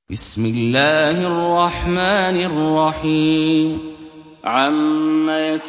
بسم الله الرحمن الرحيم عم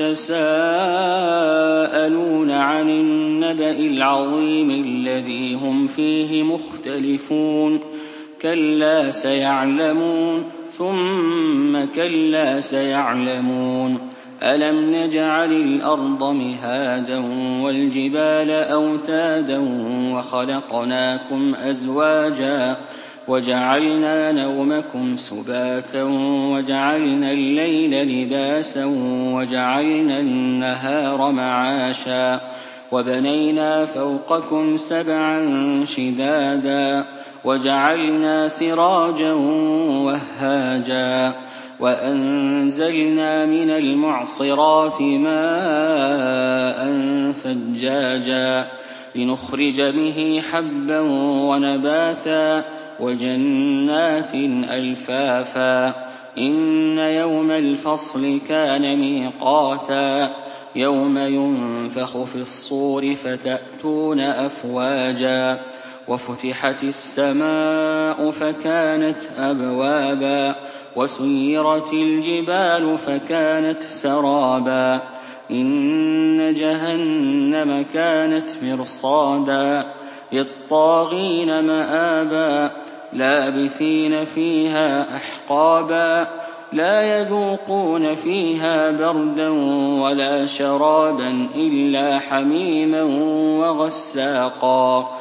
يتساءلون عن النبأ العظيم الذي هم فيه مختلفون كلا سيعلمون ثم كلا سيعلمون ألم نجعل الأرض مهادا والجبال أوتادا وخلقناكم أزواجا وجعلنا نومكم سباتا وجعلنا الليل لباسا وجعلنا النهار معاشا وبنينا فوقكم سبعا شدادا وجعلنا سراجا وهاجا وأنزلنا من المعصرات ماء ثجاجا لنخرج به حبا ونباتا وجنات ألفافا إن يوم الفصل كان ميقاتا يوم ينفخ في الصور فتأتون أفواجا وفتحت السماء فكانت أبوابا وسيرت الجبال فكانت سرابا إن جهنم كانت مرصادا للطاغين مآبا لابثين فيها أحقابا لا يذوقون فيها بردا ولا شرابا إلا حميما وغساقا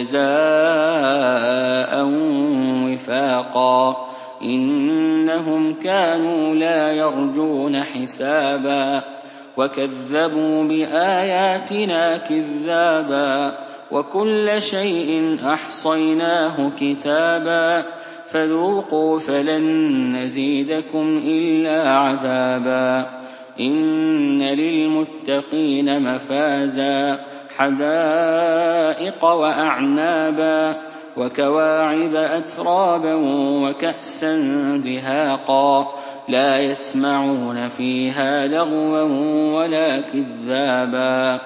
جزاء وفاقا إنهم كانوا لا يرجون حسابا وكذبوا بآياتنا كذابا وكل شيء أحصيناه كتابا فذوقوا فلن نزيدكم إلا عذابا إن للمتقين مفازا حدائق وأعنابا وكواعب أترابا وكأسا دهاقا لا يسمعون فيها لغوا ولا كذابا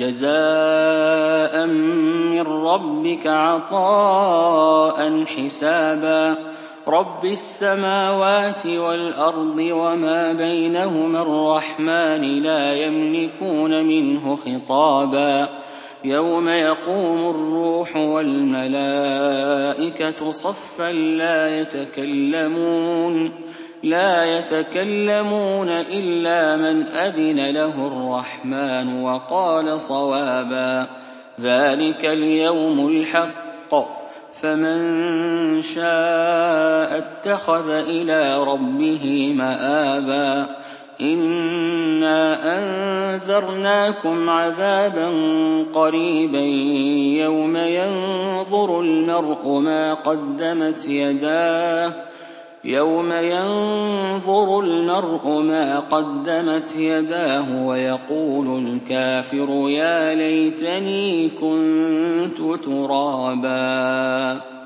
جزاء من ربك عطاء حسابا رب السماوات والأرض وما بينهما الرحمن لا يملكون منه خطابا يوم يقوم الروح والملائكة صفا لا يتكلمون إلا من أذن له الرحمن وقال صوابا ذلك اليوم الحق فمن شاء اتخذ إلى ربه مآبا إنا أنذرناكم عذابا قريبا يوم ينظر المرء ما قدمت يداه ويقول الكافر يا ليتني كنت ترابا